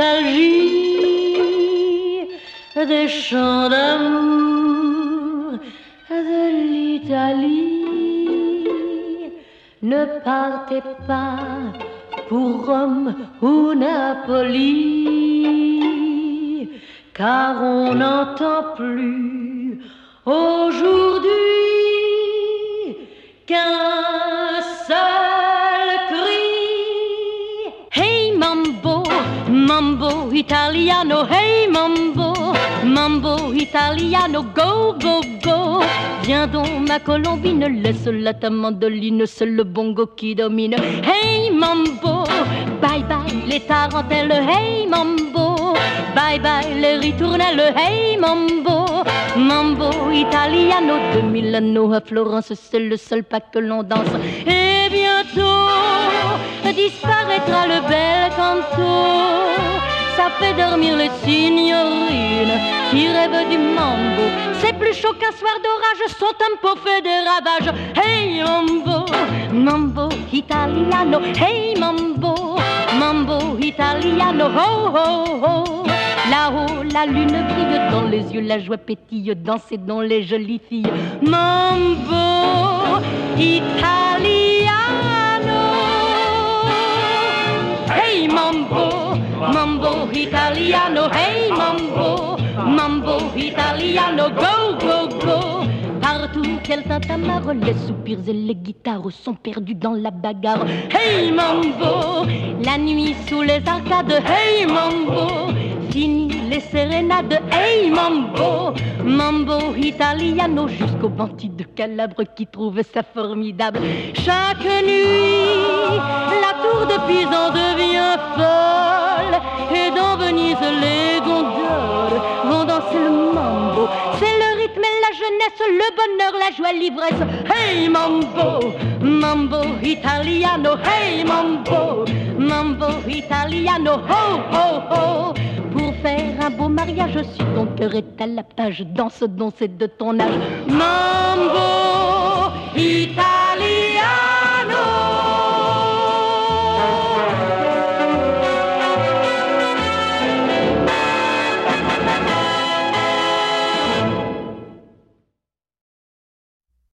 nostalgie des chants d'amour de l'Italie. Ne partez pas pour Rome ou Napoli, car on n'entend plus aujourd'hui qu'un seul cri. Hey mambo, mambo italiano, hey mambo, mambo italiano, go, go, go. Viens donc ma colombine, laisse la ta mandoline, c'est le bongo qui domine. Hey mambo, bye bye les tarentelles, hey mambo, bye bye les ritournelles, hey mambo, mambo italiano, de Milano à Florence, c'est le seul pas que l'on danse. Et bientôt disparaîtra le bel canto, ça fait dormir les signorines qui rêvent du mambo. C'est plus chaud qu'un soir d'orage, son tempo fait des ravages. Hey mambo, mambo italiano, hey mambo, mambo italiano, ho ho ho. Là-haut la lune brille, dans les yeux la joie pétille, danser dans les jolies filles. Mambo italiano, hey mambo, mambo italiano, hey mambo, mambo italiano, go, go, go. Partout quel tintamarre, les soupirs et les guitares sont perdus dans la bagarre. Hey mambo, la nuit sous les arcades, hey mambo, fini les sérénades, hey mambo, mambo italiano, jusqu'aux bandits de Calabre qui trouvent ça formidable. Chaque nuit, la tour de Pisa devient folle, et dans Venise les gondoles vont danser le mambo. C'est le rythme et la jeunesse, le bonheur, la joie, l'ivresse. Hey mambo, mambo italiano, hey mambo, mambo italiano, ho ho ho. Pour faire un beau mariage, si ton cœur est à la page, danse, danse de ton âge. Mambo